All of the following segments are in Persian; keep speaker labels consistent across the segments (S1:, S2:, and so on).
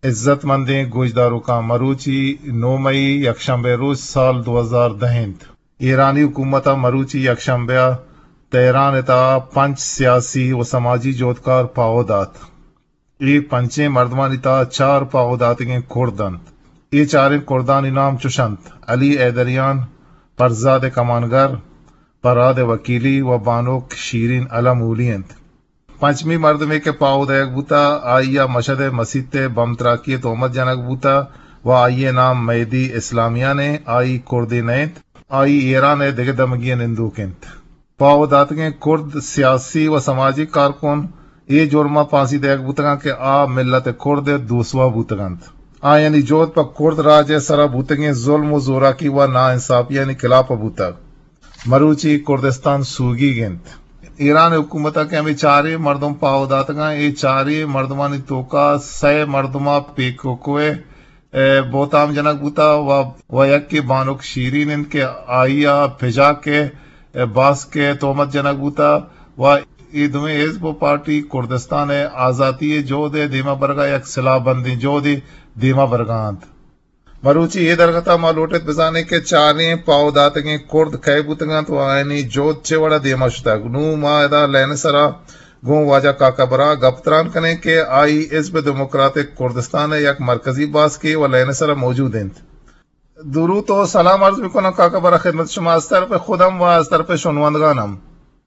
S1: عزتمند گوجداروں کا مروچی 9 مئی یکشنبه روز سال 2010 ایرانی حکومت مروچی یکشنبه تهران تا 5 سیاسی و سماجی جوتکار پاودات ای 5 مردمانی تا 4 پاودات کے کردند ای 4 کردانی نام چوشند علی ایدریان، پرزاد کمانگر، پراد وکیلی و بانوک شیرین علمولیند. 5 مردمی که پاودایک بوتا آیا مشهد مسیط بم تراکی تومت جنک بوتا و آئی نام مہدی اسلامیہ نے آئی کردی نیت آئی ایران دیگه دمگی نندوکند. پاوداتگیں کرد سیاسی و سماجی کارکن یہ جرمہ پانسی دیگ بوتگاں کہ آ ملت کرد دوسوا بوتگند یعنی جوت پا کرد راج سرا بوتگیں ظلم و زوراکی و نا انصافی یعنی خلاف بوتگ مروچی کردستان سوگی گند. ایران حکومت کے ہمیں 4 مردم پاوداتگاں یہ 4 مردمانی توکا 6 مردمہ پیکوکوے بوتام جنک بوتا و یک کے بانوک شیرین ان کے آئیا پھجا کے باس کے تومت جنک بوتا و ای دویں حزب پارٹی کردستان آزادی جو دے دیما برگا یک سلاح بندی جو دی دیما برگاند. مروچی یہ درگتا مالوٹت بزانے کے 4 پاوداتگیں کرد کھے بوتگاں تو آئینی جوت چے وڑا دیما شتا نو ما ادا لین سرا گون واجہ کاکا برا گپتران کنے کے آئی حزب ڈیموکریٹک کردستان یک مرکزی باس کی و لین سرا موجود ہیں. درود و سلام عرض میکنم کاکا برا خدمت شما از طرف خودم و از طرف شنوندگانم.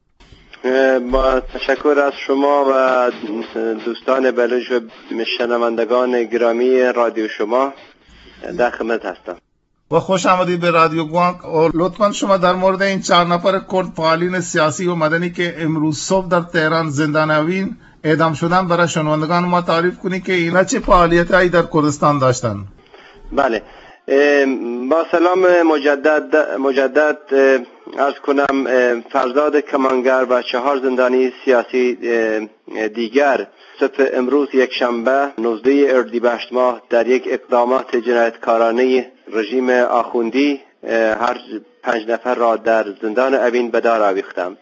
S2: با تشکر از شما و دوستان بلوچ و شنوندگان گرامی رادیو شما در خدمت هستم
S1: و خوش آمدید به رادیو گوانک. اور لطفاً شما در مورد این 4 نفر کرد فعالین سیاسی و مدنی که امروز صبح در تهران زندانیان اعدام شدن برای شنوندگان ما تعریف کنید که اینا چه فعالیتایی در کردستان داشتن.
S2: بله، با سلام مجدد عرض کنم فرزاد کمانگر و 4 زندانی سیاسی دیگر صبح امروز یکشنبه 19 اردیبهشت ماه در یک اقدامات جنایتکارانه رژیم آخوندی هر 5 نفر را در زندان اوین به دار آویختند.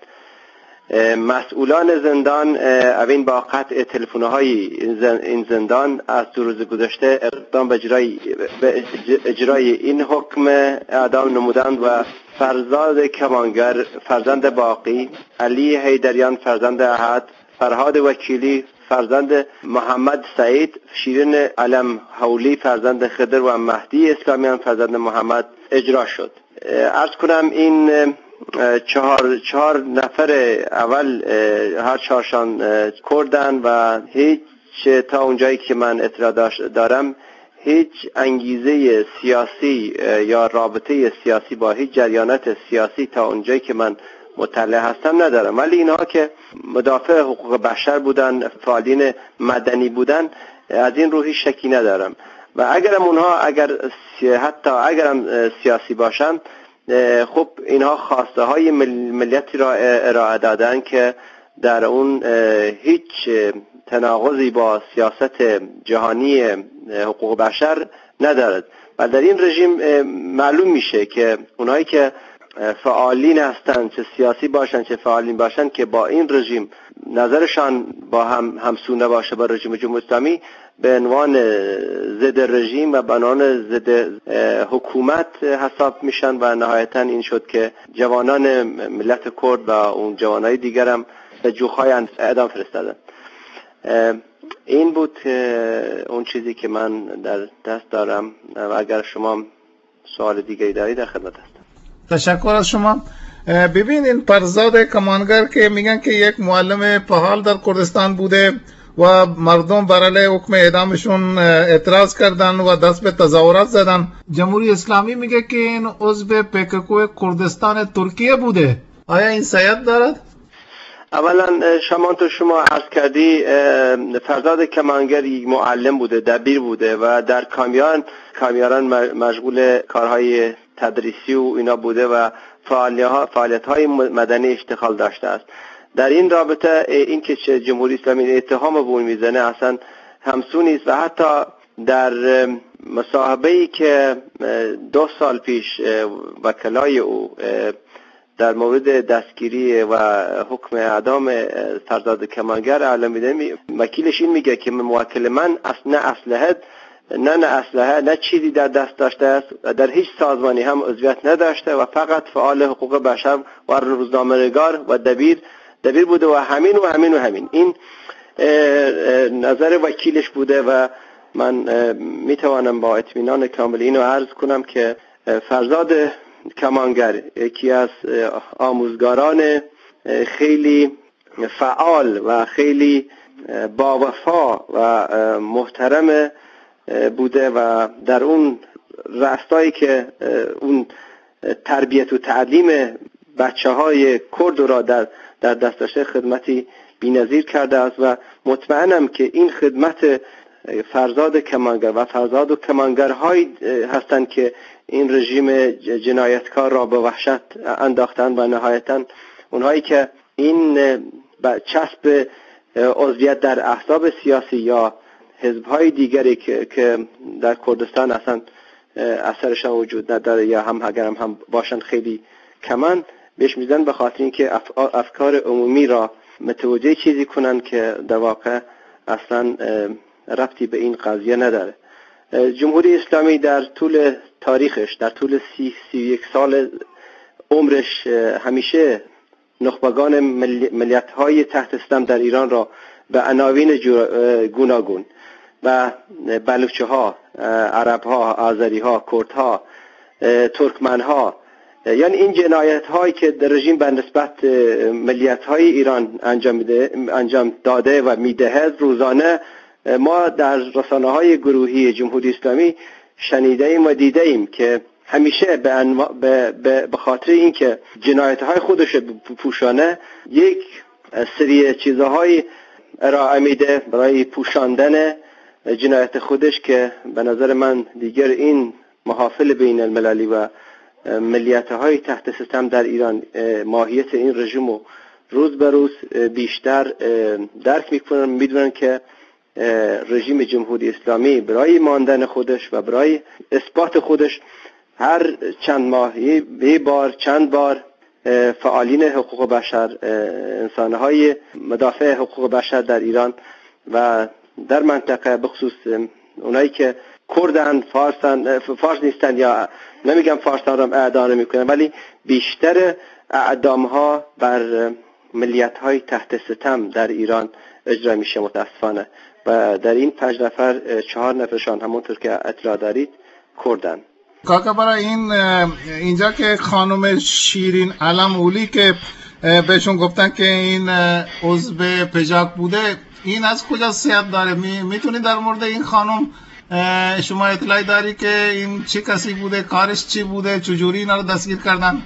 S2: مسئولان زندان اوین با قطع تلفن‌های این زندان از 2 روز گذشته اقدام به اجرای این حکم اعدام نمودند و فرزاد کمانگر فرزند باقی، علی حیدریان فرزند احد، فرهاد وکیلی فرزند محمد سعید، شیرین علم حولی فرزند خضر و مهدی اسلامیان فرزند محمد اجرا شد. عرض کنم این 4 نفر اول هر 4شان کردن و هیچ تا اونجایی که من اطلاع دارم هیچ انگیزه سیاسی یا رابطه سیاسی با هیچ جریانات سیاسی تا اونجایی که من مطلع هستم ندارم، ولی اینها که مدافع حقوق بشر بودن، فعالین مدنی بودن، از این روحی شکی ندارم و اگرم اونها حتی اگرم سیاسی باشن خب اینها خواسته های ملیتی را ارائه دادن که در اون هیچ تناقضی با سیاست جهانی حقوق بشر ندارد و در این رژیم معلوم میشه که اونایی که فعالین هستند، چه سیاسی باشن چه فعالین باشن، که با این رژیم نظرشان با همسو نباشه با رژیم جمهوری اسلامی به عنوان ضد رژیم و به عنوان ضد حکومت حساب میشن و نهایتا این شد که جوانان ملت کرد و اون جوانای دیگر هم به جوخهای اعدام فرستادن. این بود اون چیزی که من در دست دارم و اگر شما سوال دیگری دارید در خدمت هستم.
S1: تشکر از شما. ببین این پرزاد کمانگر که میگن که یک معلم فعال در کردستان بوده و مردم برای حکم اعدامشون اعتراض کردن و دست به تظاهرات زدن. جمهوری اسلامی میگه که این عضو PKK کردستان ترکیه بوده. آیا این صحت دارد؟
S2: اولا شما عرض کردی فرزاد کمانگر یک معلم بوده، دبیر بوده و در کامیاران مشغول کارهای تدریسی و اینا بوده و فعالیت‌های مدنی اشتغال داشته است. در این رابطه این که جمهوری اسلامی اتهام به اون میزنه اصلا همسو نیست و حتی در مصاحبه‌ای که 2 سال پیش وکلای او در مورد دستگیری و حکم اعدام فرزاد کمانگر اعلام میده، وکیلش این میگه که موکل من نه اسلحه نه اسلحه نه چیزی در دست داشته است و در هیچ سازمانی هم عضویت نداشته و فقط فعال حقوق بشر و روزنامه‌نگار و دبیر بوده و همین این نظر وکیلش بوده و من میتوانم با اطمینان کامل اینو عرض کنم که فرزاد کمانگر یکی از آموزگاران خیلی فعال و خیلی با وفا و محترم بوده و در اون راستایی که اون تربیت و تعلیم بچه‌های کرد را در دست داشته خدمتی بی‌نظیر کرده است و مطمئنم که این خدمت فرزاد کمانگر و فرزاد و کمانگرهایی هستند که این رژیم جنایتکار را به وحشت انداختند و نهایتاً اونهایی که این چسب عضویت در احزاب سیاسی یا حزب‌های دیگری که در کردستان اصلا اثرشان وجود نداره یا هم اگر هم باشند خیلی کمن بهش میزنن به خاطر اینکه افکار عمومی را متوجه چیزی کنن که در واقع اصلا ربطی به این قضیه نداره. جمهوری اسلامی در طول تاریخش در طول 31 سال عمرش همیشه نخبگان ملیت‌های تحت ستم در ایران را به عناوین گوناگون و بلوچ‌ها، عرب‌ها، آذری‌ها، کردها، ترکمن‌ها، یعنی این جنایت‌هایی که در رژیم به نسبت ملیت‌های ایران انجام داده و می‌دهد روزانه ما در رسانه‌های گروهی جمهوری اسلامی شنیده‌ایم و دیده‌ایم که همیشه به خاطر اینکه جنایت‌های خودش پوشانه یک سری چیزهای ارائه میده برای پوشاندن جنایت خودش که به نظر من دیگر این محافل بین المللی و ملیت‌های تحت ستم در ایران ماهیت این رژیم رو روز به روز بیشتر درک میکنن، میدونن که رژیم جمهوری اسلامی برای ماندن خودش و برای اثبات خودش هر چند ماه چند بار فعالین حقوق بشر، انسانهای مدافع حقوق بشر در ایران و در منطقه بخصوص اونایی که کردن، فارس نیستن یا نمیگم فارسان را اعدام میکنن ولی بیشتر اعدامها بر ملیت‌های تحت ستم در ایران اجرا میشه متاسفانه و در این 5 نفر 4 نفرشان همونطور که اطلاع دارید کردن.
S1: کاکا برای اینجا که خانم شیرین علم اولی که بهشون گفتن که این عضو پژاک بوده، این از کجا صحت داره؟ میتونی در مورد این خانم شما اطلاعی داری که این چه کسی بوده، کارش چی بوده، چجوری اینا رو دستگیر کردن؟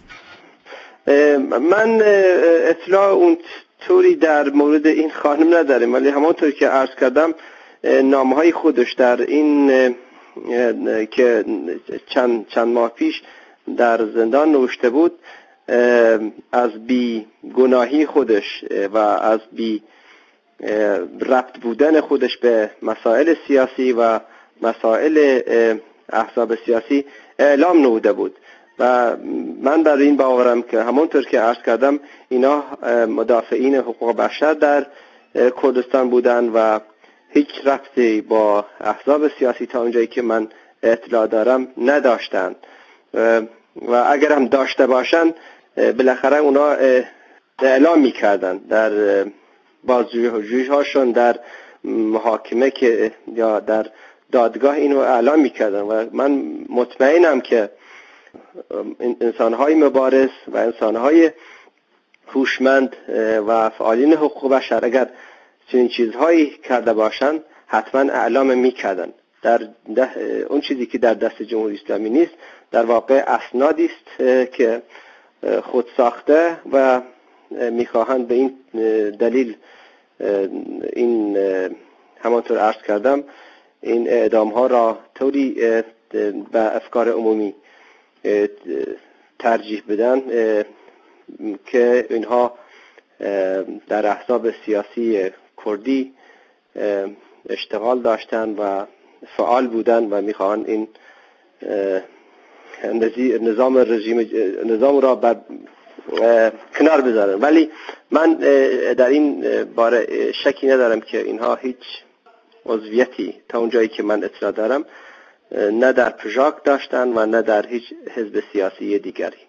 S2: من اطلاع اون طوری در مورد این خانم ندارم ولی همونطور که عرض کردم نامهای خودش در این که چند ماه پیش در زندان نوشته بود از بی گناهی خودش و از بی ربط بودن خودش به مسائل سیاسی و مسائل احزاب سیاسی اعلام نموده بود و من بر این باورم که همونطور که عرض کردم اینا مدافعین حقوق بشر در کردستان بودن و هیچ ربطی با احزاب سیاسی تا اونجایی که من اطلاع دارم نداشتند و اگر هم داشته باشن بالاخره اونا اعلام میکردن در بازجویی هاشون در محاکمه که یا در دادگاه اینو اعلام میکردن و من مطمئنم که انسانهای مبارز و انسانهای هوشمند و فعالین حقوق بشر اگر چنین چیزهایی کرده باشن حتما اعلام میکردن. در اون چیزی که در دست جمهوری اسلامی نیست در واقع اسنادی است که خود ساخته و میخواهند به این دلیل این همانطور عرض کردم این اعدام ها را طوری به افکار عمومی ترجیح بدن که اینها در احزاب سیاسی کردی اشتغال داشتن و فعال بودن و میخوان این نظام را بر کنار بذارن. ولی من در این باره شکی ندارم که اینها هیچ عضویتی تا اونجایی که من اطلاع دارم نه در پژاک داشتن و نه در هیچ حزب سیاسی دیگری.